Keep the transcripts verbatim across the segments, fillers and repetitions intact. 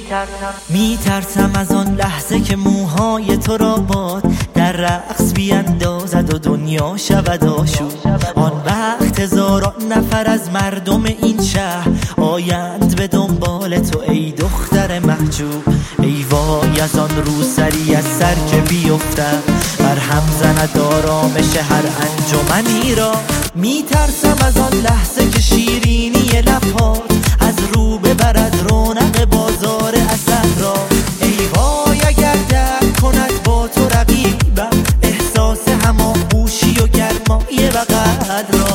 میترسم از آن لحظه که موهای تو را باد در رقص بیندازد و دنیا شود آشوب. آن وقت هزاران نفر از مردم این شهر آیند به دنبال تو ای دختر محجوب. ای وای از آن روسری از سر که بیفتد بر هم زند آرامش هر انجمنی را. میترسم از آن لحظه که شیرینی لب‌هات از رو ببرد رونق بازار اسد را. ای وای اگر درک کند با تو رقیبم احساس هماغوشی و گرمای بغل را.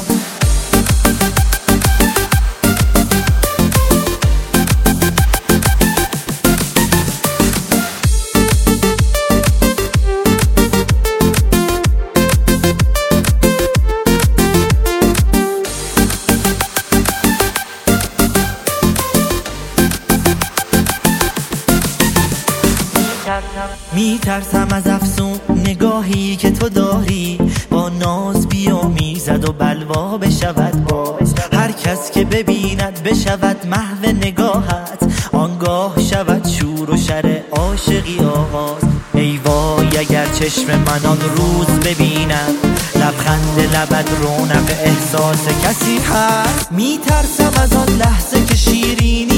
میترسم از افسون نگاهی که تو داری با ناز بیامیزد و بلوا بشود باز. هر کس که ببیند بشود محو نگاهت آنگاه شود شور و شر عاشقی آغاز. ای وای اگر چشم من آن روز ببینم لبخند لبت رونق احساس کسی هست. میترسم از آن لحظه که شیرینی